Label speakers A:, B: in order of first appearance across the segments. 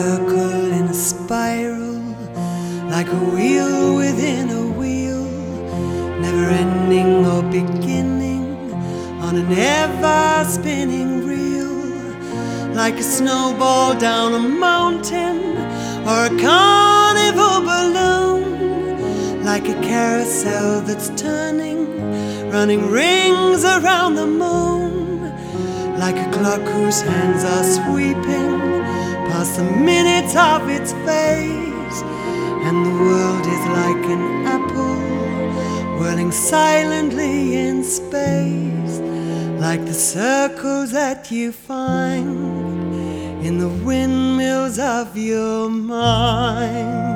A: circle in a spiral, like a wheel within a wheel, never ending or beginning, on an ever-spinning reel, like a snowball down a mountain or a carnival balloon, like a carousel that's turning, running rings around the moon, like a clock whose hands are sweeping past the minutes of its face, and the world is like an apple whirling silently in space, like the circles that you find in the windmills of your mind.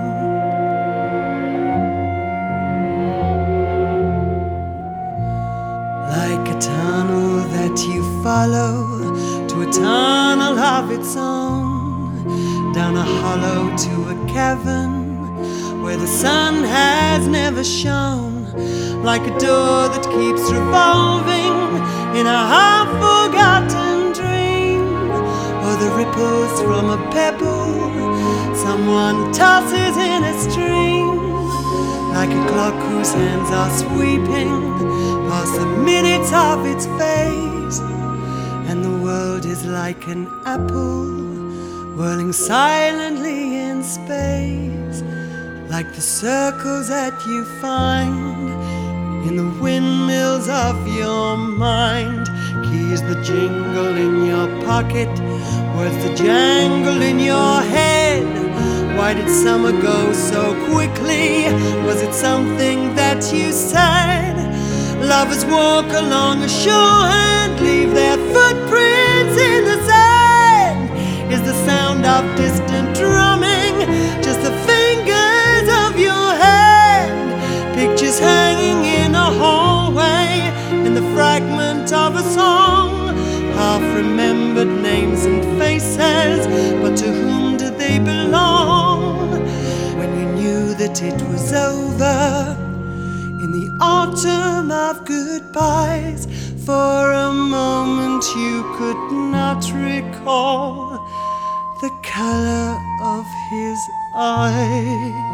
A: Like a tunnel that you follow to a tunnel of its own, down a hollow to a cavern where the sun has never shone, like a door that keeps revolving in a half-forgotten dream, or the ripples from a pebble someone tosses in a stream, like a clock whose hands are sweeping past the minutes of its face, and the world is like an apple whirling silently in space, like the circles that you find in the windmills of your mind. Keys that jingle in your pocket, words that jangle in your head. Why did summer go so quickly? Was it something that you said? Lovers walk along a shore and leave their footprints in the sand. Is the sound of distant drumming just the fingers of your hand? Pictures hanging in a hallway in the fragment of a song, half-remembered names and faces, but to whom did they belong? When you knew that it was over, in the autumn of goodbyes, for a moment you could not recall the color of his eyes.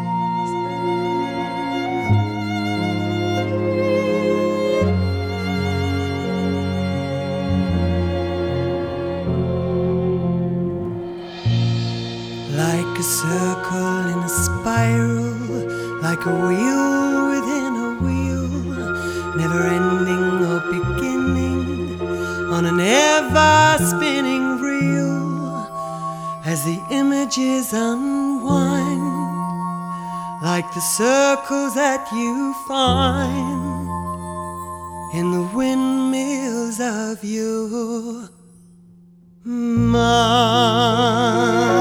A: Like a circle in a spiral, like a wheel within a wheel, never ending or beginning, on an ever-spinning reel, as the images unwind, like the circles that you find in the windmills of your mind.